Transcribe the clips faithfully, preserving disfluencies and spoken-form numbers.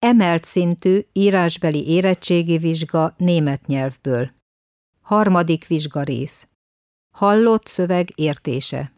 Emelt szintű írásbeli érettségi vizsga német nyelvből. Harmadik vizsgarész. Hallott szöveg értése.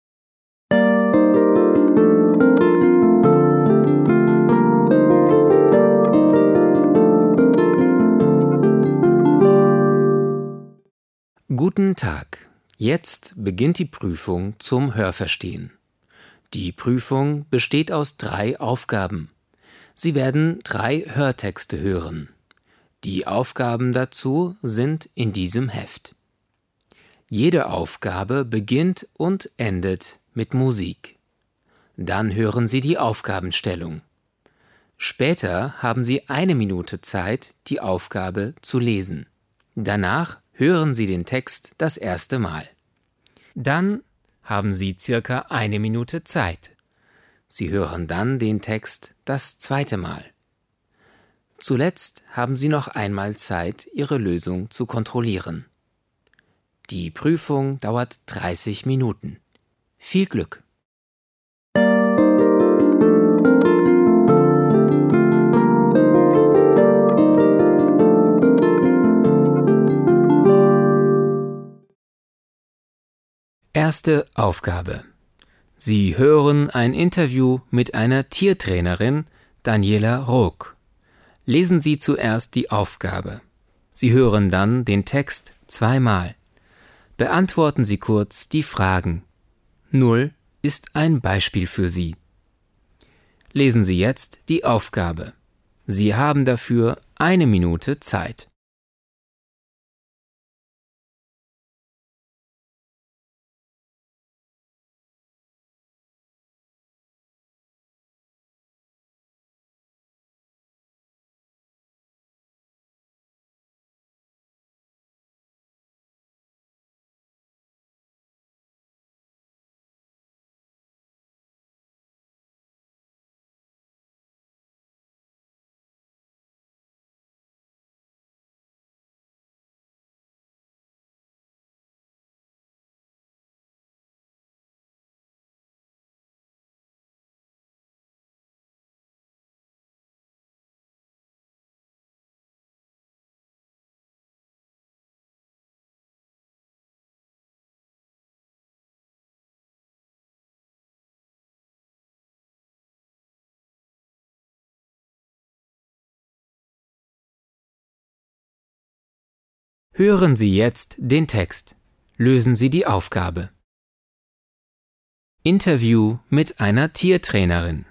Guten Tag. Jetzt beginnt die Prüfung zum Hörverstehen. Die Prüfung besteht aus drei Aufgaben. Sie werden drei Hörtexte hören. Die Aufgaben dazu sind in diesem Heft. Jede Aufgabe beginnt und endet mit Musik. Dann hören Sie die Aufgabenstellung. Später haben Sie eine Minute Zeit, die Aufgabe zu lesen. Danach hören Sie den Text das erste Mal. Dann haben Sie circa eine Minute Zeit. Sie hören dann den Text das zweite Mal. Zuletzt haben Sie noch einmal Zeit, Ihre Lösung zu kontrollieren. Die Prüfung dauert dreißig Minuten. Viel Glück! Erste Aufgabe. Sie hören ein Interview mit einer Tiertrainerin, Daniela Rook. Lesen Sie zuerst die Aufgabe. Sie hören dann den Text zweimal. Beantworten Sie kurz die Fragen. Null ist ein Beispiel für Sie. Lesen Sie jetzt die Aufgabe. Sie haben dafür eine Minute Zeit. Hören Sie jetzt den Text. Lösen Sie die Aufgabe. Interview mit einer Tiertrainerin.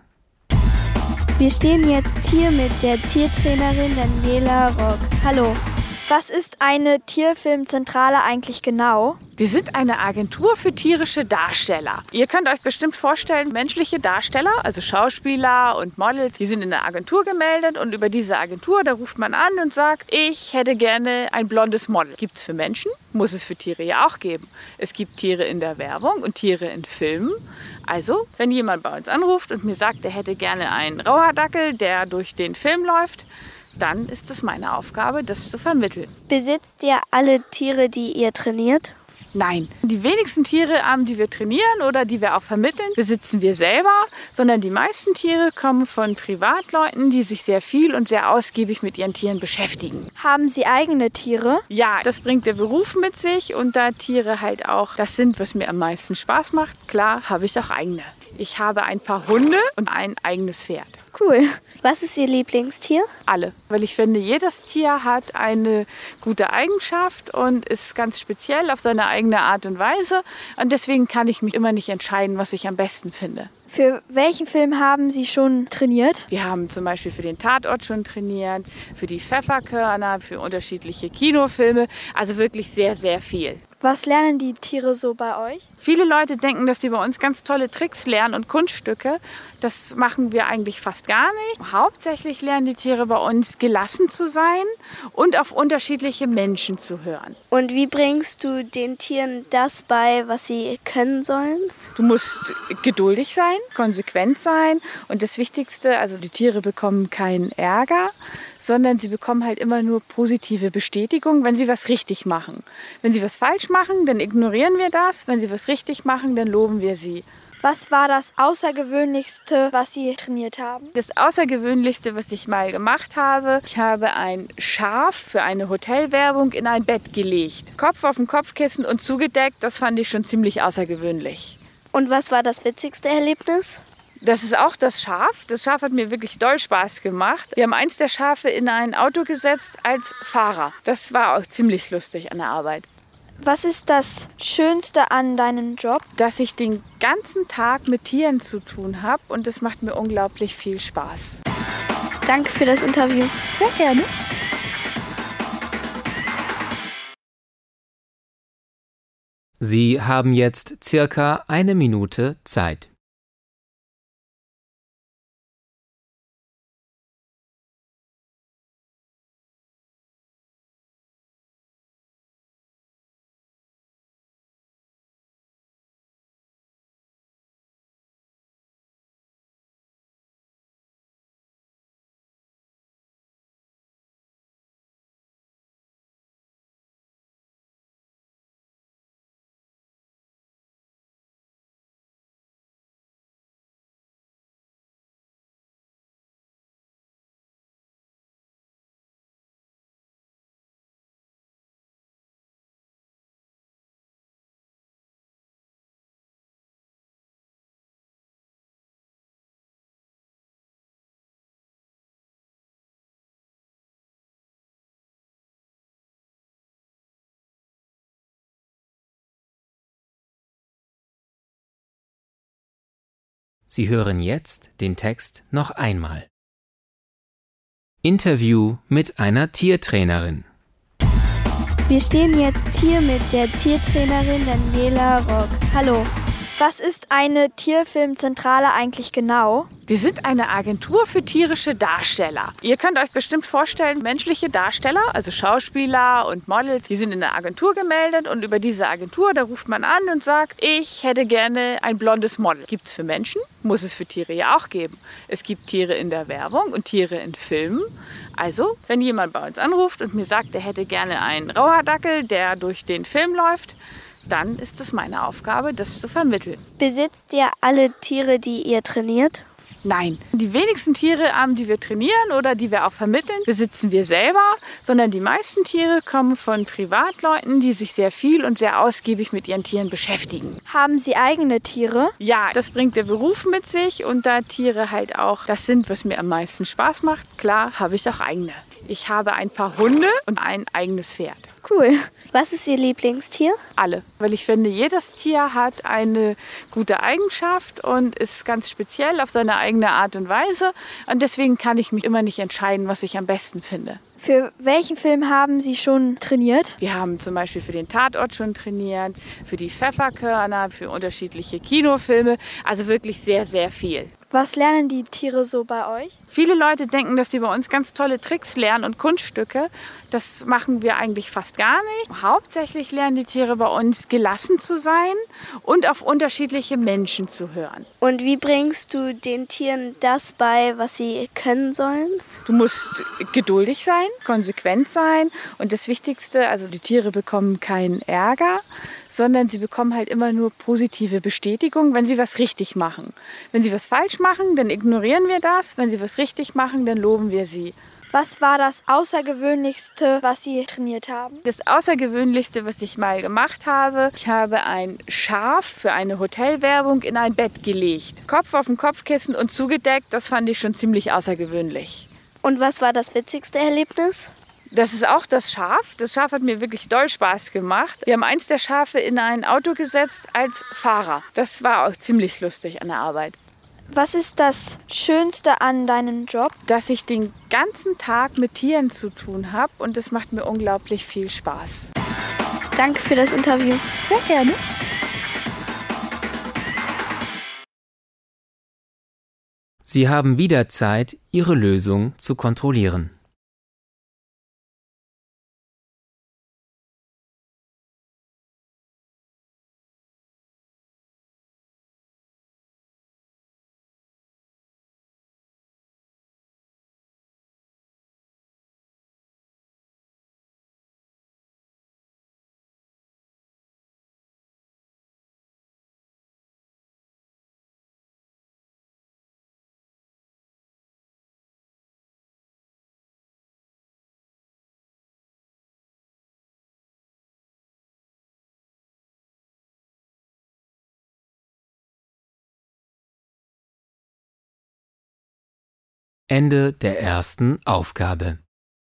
Wir stehen jetzt hier mit der Tiertrainerin Daniela Rook. Hallo. Was ist eine Tierfilmzentrale eigentlich genau? Wir sind eine Agentur für tierische Darsteller. Ihr könnt euch bestimmt vorstellen, menschliche Darsteller, also Schauspieler und Models, die sind in der Agentur gemeldet und über diese Agentur, da ruft man an und sagt, ich hätte gerne ein blondes Model. Gibt es für Menschen, muss es für Tiere ja auch geben. Es gibt Tiere in der Werbung und Tiere in Filmen. Also, wenn jemand bei uns anruft und mir sagt, er hätte gerne einen Rauhaardackel, der durch den Film läuft, dann ist es meine Aufgabe, das zu vermitteln. Besitzt ihr alle Tiere, die ihr trainiert? Nein, die wenigsten Tiere, die wir trainieren oder die wir auch vermitteln, besitzen wir selber, sondern die meisten Tiere kommen von Privatleuten, die sich sehr viel und sehr ausgiebig mit ihren Tieren beschäftigen. Haben Sie eigene Tiere? Ja, das bringt der Beruf mit sich und da Tiere halt auch das sind, was mir am meisten Spaß macht, klar, habe ich auch eigene. Ich habe ein paar Hunde und ein eigenes Pferd. Cool. Was ist Ihr Lieblingstier? Alle, weil ich finde, jedes Tier hat eine gute Eigenschaft und ist ganz speziell auf seine eigene Art und Weise. Und deswegen kann ich mich immer nicht entscheiden, was ich am besten finde. Für welchen Film haben Sie schon trainiert? Wir haben zum Beispiel für den Tatort schon trainiert, für die Pfefferkörner, für unterschiedliche Kinofilme. Also wirklich sehr, sehr viel. Was lernen die Tiere so bei euch? Viele Leute denken, dass sie bei uns ganz tolle Tricks lernen und Kunststücke. Das machen wir eigentlich fast gar nicht. Hauptsächlich lernen die Tiere bei uns, gelassen zu sein und auf unterschiedliche Menschen zu hören. Und wie bringst du den Tieren das bei, was sie können sollen? Du musst geduldig sein, konsequent sein und das Wichtigste, also die Tiere bekommen keinen Ärger, sondern sie bekommen halt immer nur positive Bestätigung, wenn sie was richtig machen. Wenn sie was falsch machen, dann ignorieren wir das. Wenn sie was richtig machen, dann loben wir sie. Was war das Außergewöhnlichste, was Sie trainiert haben? Das Außergewöhnlichste, was ich mal gemacht habe, ich habe ein Schaf für eine Hotelwerbung in ein Bett gelegt. Kopf auf dem Kopfkissen und zugedeckt, das fand ich schon ziemlich außergewöhnlich. Und was war das witzigste Erlebnis? Das ist auch das Schaf. Das Schaf hat mir wirklich doll Spaß gemacht. Wir haben eins der Schafe in ein Auto gesetzt als Fahrer. Das war auch ziemlich lustig an der Arbeit. Was ist das Schönste an deinem Job? Dass ich den ganzen Tag mit Tieren zu tun habe und das macht mir unglaublich viel Spaß. Danke für das Interview. Sehr gerne. Sie haben jetzt circa eine Minute Zeit. Sie hören jetzt den Text noch einmal. Interview mit einer Tiertrainerin. Wir stehen jetzt hier mit der Tiertrainerin Daniela Rock. Hallo. Was ist eine Tierfilmzentrale eigentlich genau? Wir sind eine Agentur für tierische Darsteller. Ihr könnt euch bestimmt vorstellen, menschliche Darsteller, also Schauspieler und Models, die sind in der Agentur gemeldet und über diese Agentur, da ruft man an und sagt, ich hätte gerne ein blondes Model. Gibt es für Menschen, muss es für Tiere ja auch geben. Es gibt Tiere in der Werbung und Tiere in Filmen. Also, wenn jemand bei uns anruft und mir sagt, er hätte gerne einen Rauhaardackel, der durch den Film läuft, dann ist es meine Aufgabe, das zu vermitteln. Besitzt ihr alle Tiere, die ihr trainiert? Nein, die wenigsten Tiere, die wir trainieren oder die wir auch vermitteln, besitzen wir selber, sondern die meisten Tiere kommen von Privatleuten, die sich sehr viel und sehr ausgiebig mit ihren Tieren beschäftigen. Haben Sie eigene Tiere? Ja, das bringt der Beruf mit sich und da Tiere halt auch das sind, was mir am meisten Spaß macht, klar, habe ich auch eigene. Ich habe ein paar Hunde und ein eigenes Pferd. Cool. Was ist Ihr Lieblingstier? Alle, weil ich finde, jedes Tier hat eine gute Eigenschaft und ist ganz speziell auf seine eigene Art und Weise. Und deswegen kann ich mich immer nicht entscheiden, was ich am besten finde. Für welchen Film haben Sie schon trainiert? Wir haben zum Beispiel für den Tatort schon trainiert, für die Pfefferkörner, für unterschiedliche Kinofilme. Also wirklich sehr, sehr viel. Was lernen die Tiere so bei euch? Viele Leute denken, dass sie bei uns ganz tolle Tricks lernen und Kunststücke. Das machen wir eigentlich fast gar nicht. Hauptsächlich lernen die Tiere bei uns, gelassen zu sein und auf unterschiedliche Menschen zu hören. Und wie bringst du den Tieren das bei, was sie können sollen? Du musst geduldig sein, konsequent sein und das Wichtigste, also die Tiere bekommen keinen Ärger, sondern sie bekommen halt immer nur positive Bestätigung, wenn sie was richtig machen. Wenn sie was falsch machen, dann ignorieren wir das. Wenn sie was richtig machen, dann loben wir sie. Was war das Außergewöhnlichste, was Sie trainiert haben? Das Außergewöhnlichste, was ich mal gemacht habe, ich habe ein Schaf für eine Hotelwerbung in ein Bett gelegt. Kopf auf dem Kopfkissen und zugedeckt, das fand ich schon ziemlich außergewöhnlich. Und was war das witzigste Erlebnis? Das ist auch das Schaf. Das Schaf hat mir wirklich doll Spaß gemacht. Wir haben eins der Schafe in ein Auto gesetzt als Fahrer. Das war auch ziemlich lustig an der Arbeit. Was ist das Schönste an deinem Job? Dass ich den ganzen Tag mit Tieren zu tun habe und das macht mir unglaublich viel Spaß. Danke für das Interview. Sehr gerne. Sie haben wieder Zeit, Ihre Lösung zu kontrollieren. Ende der ersten Aufgabe.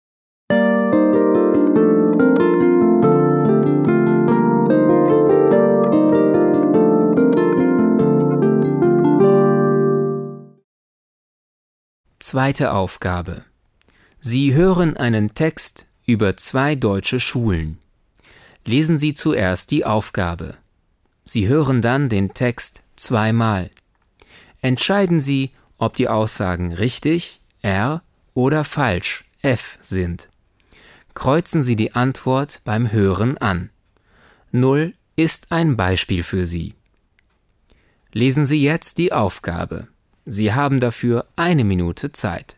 Zweite Aufgabe. Sie hören einen Text über zwei deutsche Schulen. Lesen Sie zuerst die Aufgabe. Sie hören dann den Text zweimal. Entscheiden Sie, ob die Aussagen richtig, R, oder falsch, F sind. Kreuzen Sie die Antwort beim Hören an. null ist ein Beispiel für Sie. Lesen Sie jetzt die Aufgabe. Sie haben dafür eine Minute Zeit.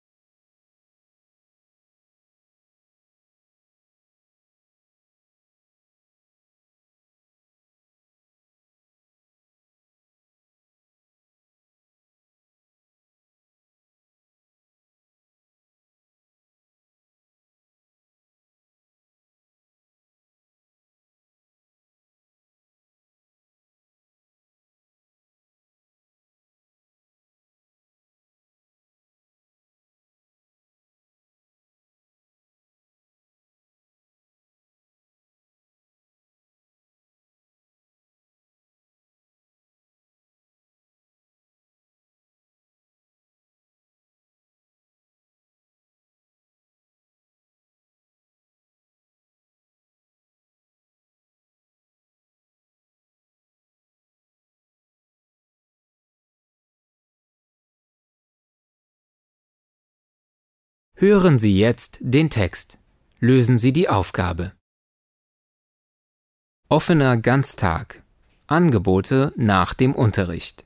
Hören Sie jetzt den Text. Lösen Sie die Aufgabe. Offener Ganztag. Angebote nach dem Unterricht.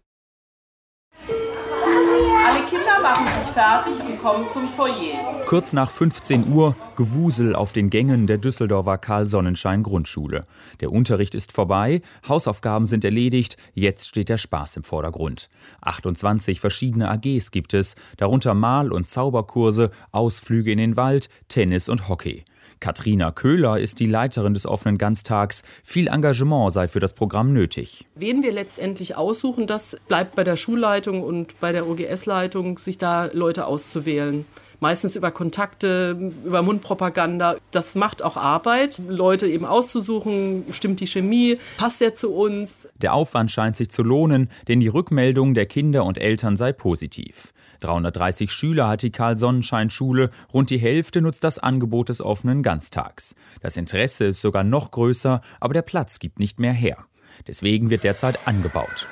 Alle Kinder machen sich fertig und kommen zum Foyer. Kurz nach fünfzehn Uhr Gewusel auf den Gängen der Düsseldorfer Karl-Sonnenschein-Grundschule. Der Unterricht ist vorbei, Hausaufgaben sind erledigt, jetzt steht der Spaß im Vordergrund. achtundzwanzig verschiedene A Gs gibt es, darunter Mal- und Zauberkurse, Ausflüge in den Wald, Tennis und Hockey. Katrina Köhler ist die Leiterin des offenen Ganztags. Viel Engagement sei für das Programm nötig. Wen wir letztendlich aussuchen, das bleibt bei der Schulleitung und bei der O G S-Leitung, sich da Leute auszuwählen. Meistens über Kontakte, über Mundpropaganda. Das macht auch Arbeit, Leute eben auszusuchen, stimmt die Chemie, passt der zu uns. Der Aufwand scheint sich zu lohnen, denn die Rückmeldung der Kinder und Eltern sei positiv. dreihundertdreißig Schüler hat die Karl-Sonnenschein-Schule, rund die Hälfte nutzt das Angebot des offenen Ganztags. Das Interesse ist sogar noch größer, aber der Platz gibt nicht mehr her. Deswegen wird derzeit angebaut.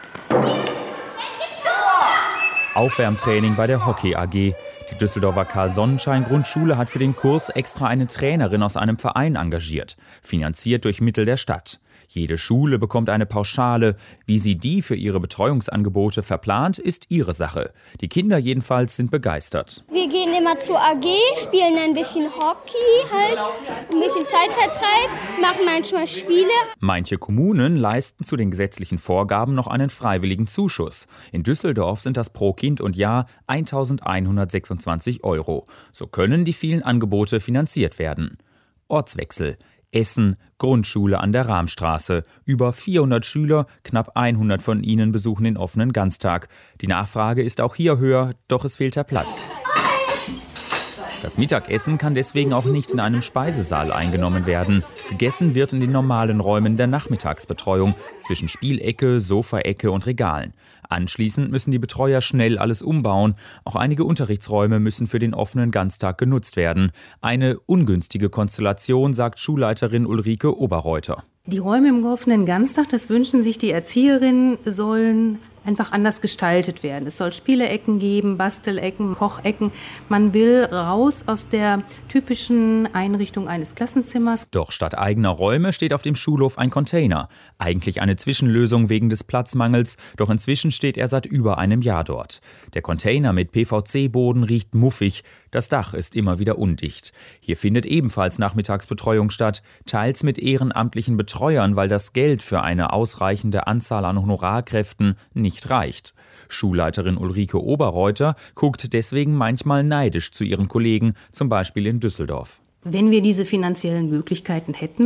Aufwärmtraining bei der Hockey A G. Die Düsseldorfer Karl-Sonnenschein-Grundschule hat für den Kurs extra eine Trainerin aus einem Verein engagiert, finanziert durch Mittel der Stadt. Jede Schule bekommt eine Pauschale. Wie sie die für ihre Betreuungsangebote verplant, ist ihre Sache. Die Kinder jedenfalls sind begeistert. Wir gehen immer zur A G, spielen ein bisschen Hockey, halt, ein bisschen Zeitvertreib, machen manchmal Spiele. Manche Kommunen leisten zu den gesetzlichen Vorgaben noch einen freiwilligen Zuschuss. In Düsseldorf sind das pro Kind und Jahr eintausendeinhundertsechsundzwanzig Euro. So können die vielen Angebote finanziert werden. Ortswechsel. Essen, Grundschule an der Rahmstraße. Über vierhundert Schüler, knapp hundert von ihnen besuchen den offenen Ganztag. Die Nachfrage ist auch hier höher, doch es fehlt der Platz. Das Mittagessen kann deswegen auch nicht in einem Speisesaal eingenommen werden. Gegessen wird in den normalen Räumen der Nachmittagsbetreuung, zwischen Spielecke, Sofaecke und Regalen. Anschließend müssen die Betreuer schnell alles umbauen. Auch einige Unterrichtsräume müssen für den offenen Ganztag genutzt werden. Eine ungünstige Konstellation, sagt Schulleiterin Ulrike Oberreuter. Die Räume im offenen Ganztag, das wünschen sich die Erzieherinnen, sollen einfach anders gestaltet werden. Es soll Spieleecken geben, Bastelecken, Kochecken. Man will raus aus der typischen Einrichtung eines Klassenzimmers. Doch statt eigener Räume steht auf dem Schulhof ein Container. Eigentlich eine Zwischenlösung wegen des Platzmangels, doch inzwischen steht er seit über einem Jahr dort. Der Container mit P V C-Boden riecht muffig, das Dach ist immer wieder undicht. Hier findet ebenfalls Nachmittagsbetreuung statt, teils mit ehrenamtlichen Betreuern, weil das Geld für eine ausreichende Anzahl an Honorarkräften nicht reicht. Schulleiterin Ulrike Oberreuter guckt deswegen manchmal neidisch zu ihren Kollegen, zum Beispiel in Düsseldorf. Wenn wir diese finanziellen Möglichkeiten hätten,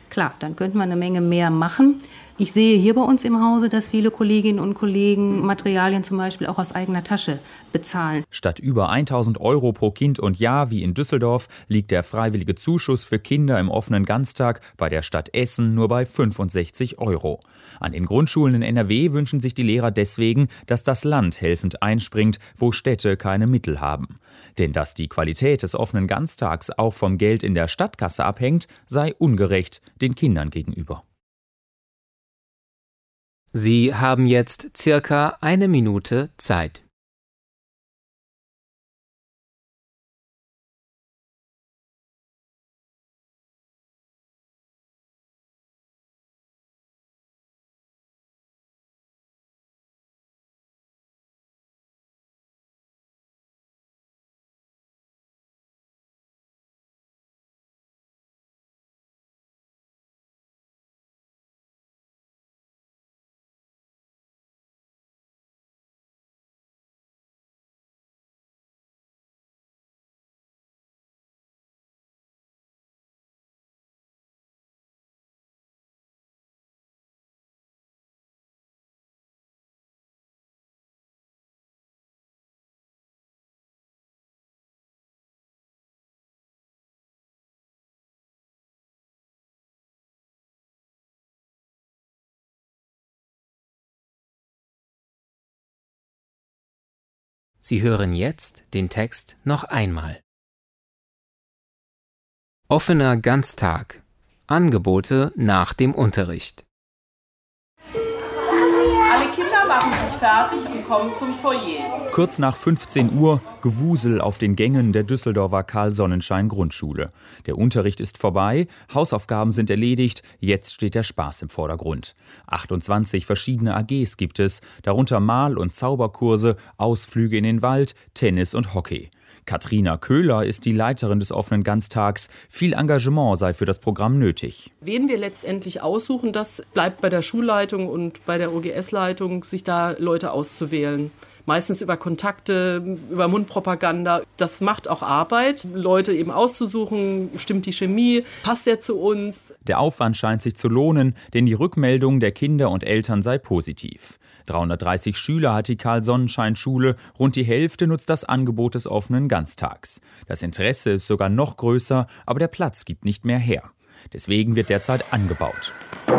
Klar, dann könnte man eine Menge mehr machen. Ich sehe hier bei uns im Hause, dass viele Kolleginnen und Kollegen Materialien zum Beispiel auch aus eigener Tasche bezahlen. Statt über tausend Euro pro Kind und Jahr wie in Düsseldorf liegt der freiwillige Zuschuss für Kinder im offenen Ganztag bei der Stadt Essen nur bei fünfundsechzig Euro. An den Grundschulen in N R W wünschen sich die Lehrer deswegen, dass das Land helfend einspringt, wo Städte keine Mittel haben. Denn dass die Qualität des offenen Ganztags auch vom Geld in der Stadtkasse abhängt, sei ungerecht den Kindern gegenüber. Sie haben jetzt circa eine Minute Zeit. Sie hören jetzt den Text noch einmal. Offener Ganztag. Angebote nach dem Unterricht. Alle Kinder machen sich fertig und kommen zum Foyer. Kurz nach fünfzehn Uhr Gewusel auf den Gängen der Düsseldorfer Karl-Sonnenschein-Grundschule. Der Unterricht ist vorbei, Hausaufgaben sind erledigt, jetzt steht der Spaß im Vordergrund. achtundzwanzig verschiedene A Gs gibt es, darunter Mal- und Zauberkurse, Ausflüge in den Wald, Tennis und Hockey. Katrina Köhler ist die Leiterin des offenen Ganztags. Viel Engagement sei für das Programm nötig. Wen wir letztendlich aussuchen, das bleibt bei der Schulleitung und bei der O G S-Leitung, sich da Leute auszuwählen. Meistens über Kontakte, über Mundpropaganda. Das macht auch Arbeit, Leute eben auszusuchen, stimmt die Chemie, passt der zu uns. Der Aufwand scheint sich zu lohnen, denn die Rückmeldung der Kinder und Eltern sei positiv. dreihundertdreißig Schüler hat die Karl-Sonnenschein-Schule, rund die Hälfte nutzt das Angebot des offenen Ganztags. Das Interesse ist sogar noch größer, aber der Platz gibt nicht mehr her. Deswegen wird derzeit angebaut.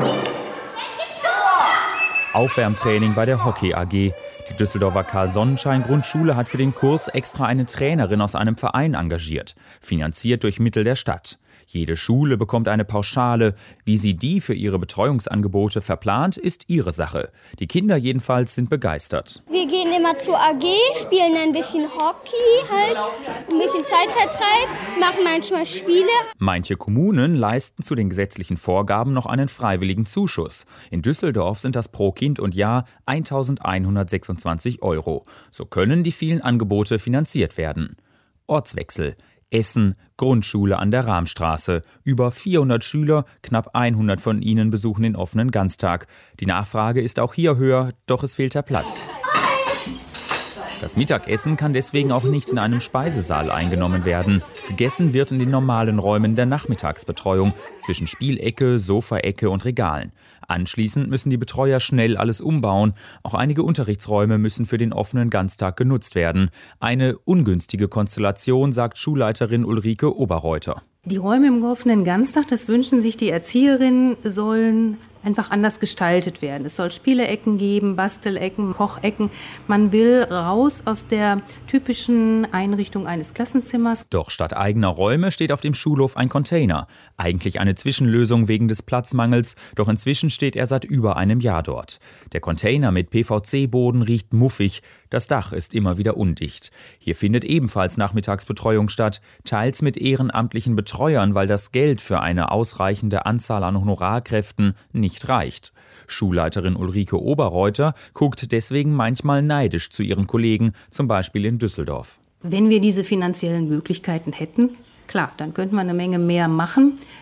Aufwärmtraining bei der Hockey A G. Die Düsseldorfer Karl-Sonnenschein-Grundschule hat für den Kurs extra eine Trainerin aus einem Verein engagiert, finanziert durch Mittel der Stadt. Jede Schule bekommt eine Pauschale. Wie sie die für ihre Betreuungsangebote verplant, ist ihre Sache. Die Kinder jedenfalls sind begeistert. Wir gehen immer zur A G, spielen ein bisschen Hockey, halt, ein bisschen Zeitvertreib, machen manchmal Spiele. Manche Kommunen leisten zu den gesetzlichen Vorgaben noch einen freiwilligen Zuschuss. In Düsseldorf sind das pro Kind und Jahr eintausendeinhundertsechsundzwanzig Euro. So können die vielen Angebote finanziert werden. Ortswechsel. Essen, Grundschule an der Rahmstraße. Über vierhundert Schüler, knapp hundert von ihnen besuchen den offenen Ganztag. Die Nachfrage ist auch hier höher, doch es fehlt der Platz. Das Mittagessen kann deswegen auch nicht in einem Speisesaal eingenommen werden. Gegessen wird in den normalen Räumen der Nachmittagsbetreuung, zwischen Spielecke, Sofaecke und Regalen. Anschließend müssen die Betreuer schnell alles umbauen. Auch einige Unterrichtsräume müssen für den offenen Ganztag genutzt werden. Eine ungünstige Konstellation, sagt Schulleiterin Ulrike Oberreuter. Die Räume im offenen Ganztag, das wünschen sich die Erzieherinnen, sollen einfach anders gestaltet werden. Es soll Spieleecken geben, Bastelecken, Kochecken. Man will raus aus der typischen Einrichtung eines Klassenzimmers. Doch statt eigener Räume steht auf dem Schulhof ein Container. Eigentlich eine Zwischenlösung wegen des Platzmangels, doch inzwischen steht er seit über einem Jahr dort. Der Container mit P V C-Boden riecht muffig, das Dach ist immer wieder undicht. Hier findet ebenfalls Nachmittagsbetreuung statt, teils mit ehrenamtlichen Betreuern, weil das Geld für eine ausreichende Anzahl an Honorarkräften nicht nicht reicht. Schulleiterin Ulrike Oberreuter guckt deswegen manchmal neidisch zu ihren Kollegen, zum Beispiel in Düsseldorf. Wenn wir diese finanziellen Möglichkeiten hätten, klar, dann könnte man eine Menge mehr machen.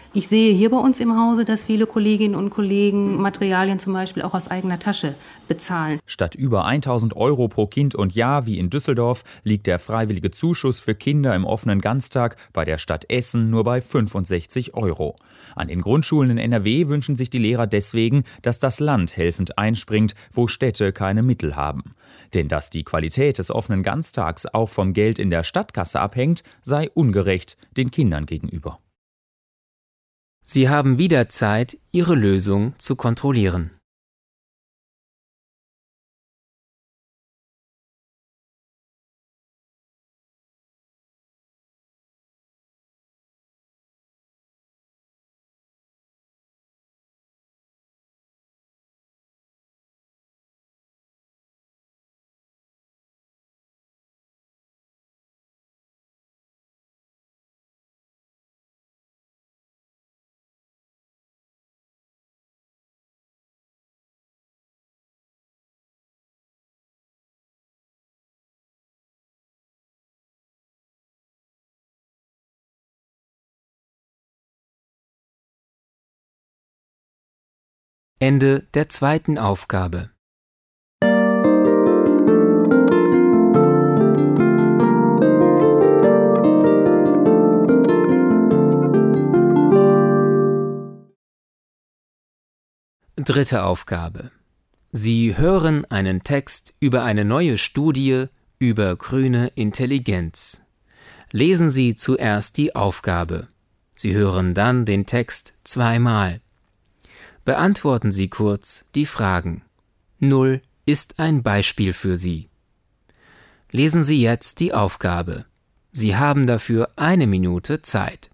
Ich sehe hier bei uns im Hause, dass viele Kolleginnen und Kollegen Materialien zum Beispiel auch aus eigener Tasche bezahlen. Statt über tausend Euro pro Kind und Jahr wie in Düsseldorf liegt der freiwillige Zuschuss für Kinder im offenen Ganztag bei der Stadt Essen nur bei fünfundsechzig Euro. An den Grundschulen in N R W wünschen sich die Lehrer deswegen, dass das Land helfend einspringt, wo Städte keine Mittel haben. Denn dass die Qualität des offenen Ganztags auch vom Geld in der Stadtkasse abhängt, sei ungerecht den Kindern gegenüber. Sie haben wieder Zeit, Ihre Lösung zu kontrollieren. Ende der zweiten Aufgabe. Dritte Aufgabe. Sie hören einen Text über eine neue Studie über grüne Intelligenz. Lesen Sie zuerst die Aufgabe. Sie hören dann den Text zweimal. Beantworten Sie kurz die Fragen. null ist ein Beispiel für Sie. Lesen Sie jetzt die Aufgabe. Sie haben dafür eine Minute Zeit.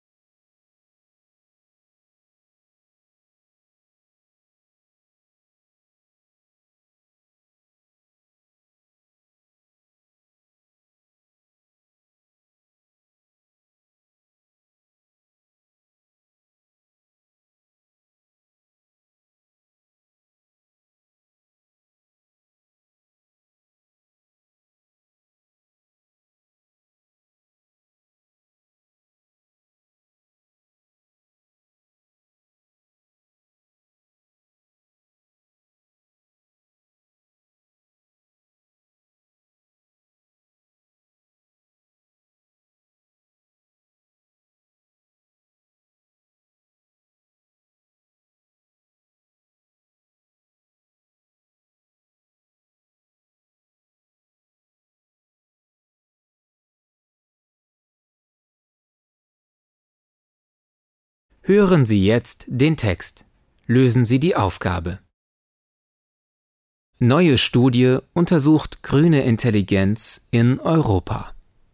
Hören Sie jetzt den Text. Lösen Sie die Aufgabe. Neue Studie untersucht grüne Intelligenz in Europa.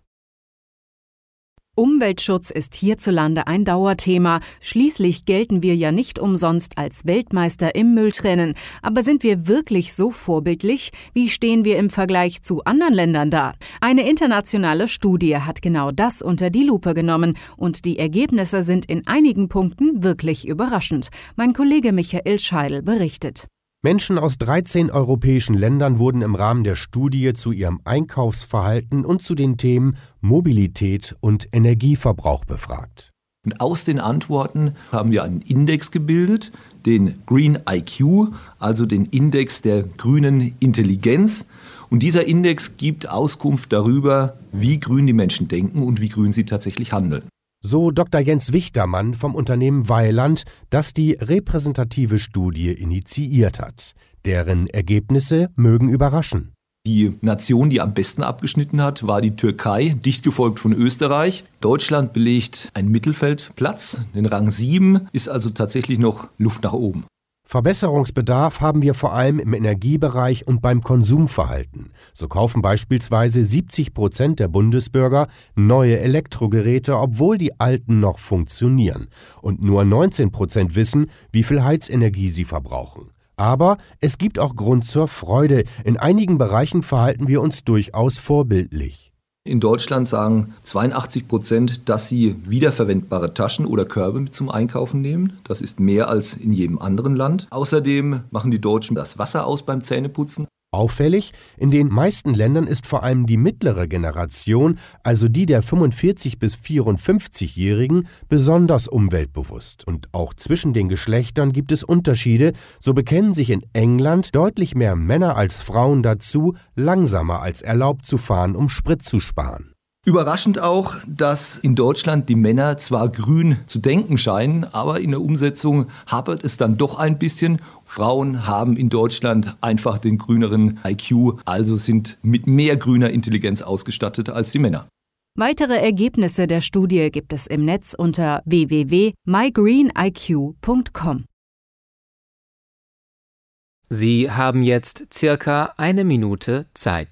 Umweltschutz ist hierzulande ein Dauerthema. Schließlich gelten wir ja nicht umsonst als Weltmeister im Mülltrennen. Aber sind wir wirklich so vorbildlich? Wie stehen wir im Vergleich zu anderen Ländern da? Eine internationale Studie hat genau das unter die Lupe genommen. Und die Ergebnisse sind in einigen Punkten wirklich überraschend. Mein Kollege Michael Scheidel berichtet. Menschen aus dreizehn europäischen Ländern wurden im Rahmen der Studie zu ihrem Einkaufsverhalten und zu den Themen Mobilität und Energieverbrauch befragt. Und aus den Antworten haben wir einen Index gebildet, den Green I Q, also den Index der grünen Intelligenz. Und dieser Index gibt Auskunft darüber, wie grün die Menschen denken und wie grün sie tatsächlich handeln. So Doktor Jens Wichtermann vom Unternehmen Weiland, das die repräsentative Studie initiiert hat. Deren Ergebnisse mögen überraschen. Die Nation, die am besten abgeschnitten hat, war die Türkei, dicht gefolgt von Österreich. Deutschland belegt einen Mittelfeldplatz. Den Rang sieben ist also tatsächlich noch Luft nach oben. Verbesserungsbedarf haben wir vor allem im Energiebereich und beim Konsumverhalten. So kaufen beispielsweise siebzig Prozent der Bundesbürger neue Elektrogeräte, obwohl die alten noch funktionieren. Und nur neunzehn Prozent wissen, wie viel Heizenergie sie verbrauchen. Aber es gibt auch Grund zur Freude. In einigen Bereichen verhalten wir uns durchaus vorbildlich. In Deutschland sagen zweiundachtzig Prozent, dass sie wiederverwendbare Taschen oder Körbe mit zum Einkaufen nehmen. Das ist mehr als in jedem anderen Land. Außerdem machen die Deutschen das Wasser aus beim Zähneputzen. Auffällig, in den meisten Ländern ist vor allem die mittlere Generation, also die der fünfundvierzig- bis vierundfünfzigjährigen, besonders umweltbewusst. Und auch zwischen den Geschlechtern gibt es Unterschiede, so bekennen sich in England deutlich mehr Männer als Frauen dazu, langsamer als erlaubt zu fahren, um Sprit zu sparen. Überraschend auch, dass in Deutschland die Männer zwar grün zu denken scheinen, aber in der Umsetzung hapert es dann doch ein bisschen. Frauen haben in Deutschland einfach den grüneren I Q, also sind mit mehr grüner Intelligenz ausgestattet als die Männer. Weitere Ergebnisse der Studie gibt es im Netz unter w w w punkt my green i q punkt com. Sie haben jetzt circa eine Minute Zeit.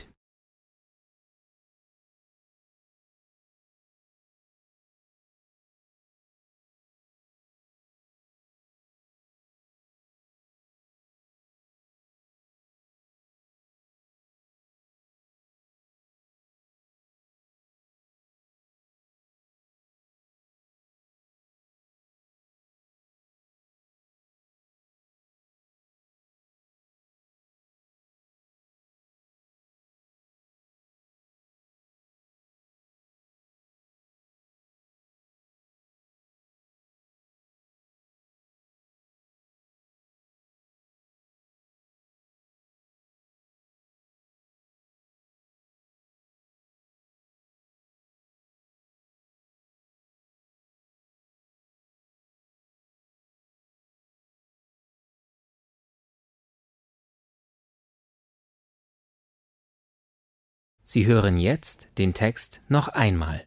Sie hören jetzt den Text noch einmal.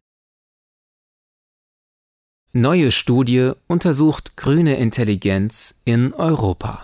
Neue Studie untersucht grüne Intelligenz in Europa.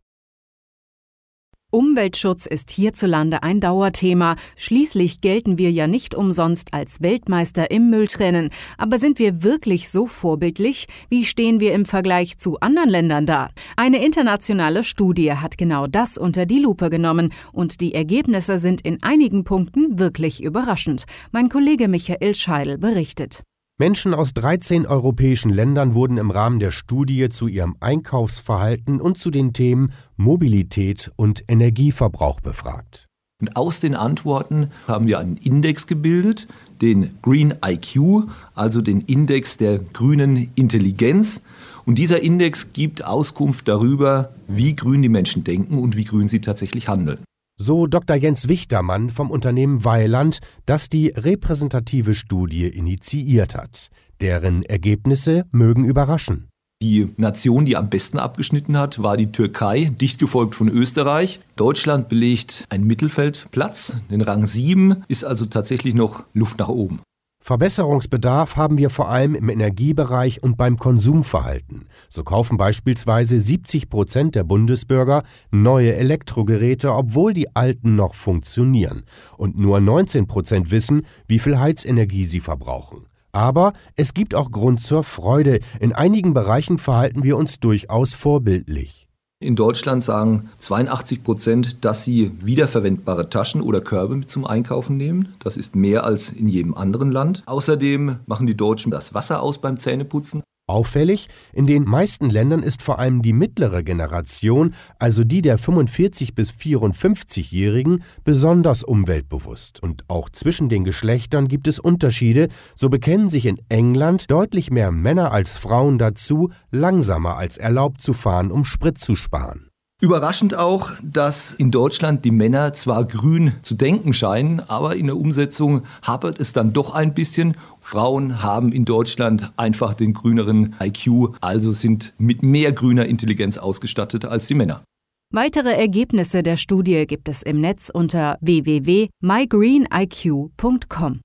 Umweltschutz ist hierzulande ein Dauerthema. Schließlich gelten wir ja nicht umsonst als Weltmeister im Mülltrennen. Aber sind wir wirklich so vorbildlich? Wie stehen wir im Vergleich zu anderen Ländern da? Eine internationale Studie hat genau das unter die Lupe genommen. Und die Ergebnisse sind in einigen Punkten wirklich überraschend. Mein Kollege Michael Scheidel berichtet. Menschen aus dreizehn europäischen Ländern wurden im Rahmen der Studie zu ihrem Einkaufsverhalten und zu den Themen Mobilität und Energieverbrauch befragt. Und aus den Antworten haben wir einen Index gebildet, den Green I Q, also den Index der grünen Intelligenz. Und dieser Index gibt Auskunft darüber, wie grün die Menschen denken und wie grün sie tatsächlich handeln. So Doktor Jens Wichtermann vom Unternehmen Weiland, das die repräsentative Studie initiiert hat. Deren Ergebnisse mögen überraschen. Die Nation, die am besten abgeschnitten hat, war die Türkei, dicht gefolgt von Österreich. Deutschland belegt einen Mittelfeldplatz, den Rang sieben, ist also tatsächlich noch Luft nach oben. Verbesserungsbedarf haben wir vor allem im Energiebereich und beim Konsumverhalten. So kaufen beispielsweise siebzig Prozent der Bundesbürger neue Elektrogeräte, obwohl die alten noch funktionieren. Und nur neunzehn Prozent wissen, wie viel Heizenergie sie verbrauchen. Aber es gibt auch Grund zur Freude. In einigen Bereichen verhalten wir uns durchaus vorbildlich. In Deutschland sagen zweiundachtzig Prozent, dass sie wiederverwendbare Taschen oder Körbe mit zum Einkaufen nehmen. Das ist mehr als in jedem anderen Land. Außerdem machen die Deutschen das Wasser aus beim Zähneputzen. Auffällig, in den meisten Ländern ist vor allem die mittlere Generation, also die der fünfundvierzig- bis vierundfünfzigjährigen, besonders umweltbewusst. Und auch zwischen den Geschlechtern gibt es Unterschiede, so bekennen sich in England deutlich mehr Männer als Frauen dazu, langsamer als erlaubt zu fahren, um Sprit zu sparen. Überraschend auch, dass in Deutschland die Männer zwar grün zu denken scheinen, aber in der Umsetzung hapert es dann doch ein bisschen. Frauen haben in Deutschland einfach den grüneren I Q, also sind mit mehr grüner Intelligenz ausgestattet als die Männer. Weitere Ergebnisse der Studie gibt es im Netz unter w w w punkt my green i q punkt com.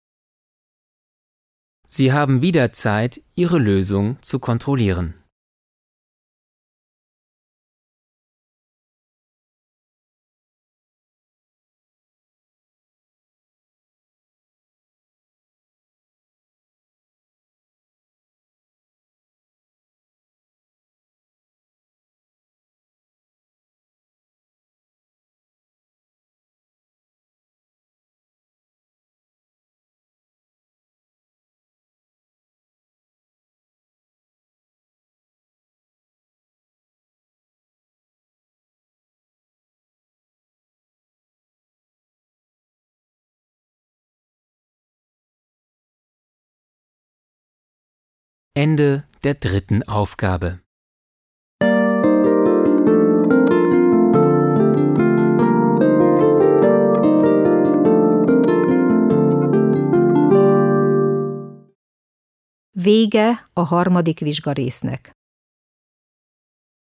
Sie haben wieder Zeit, Ihre Lösung zu kontrollieren. Ende der dritten Aufgabe. Vége a harmadik vizsgarésznek.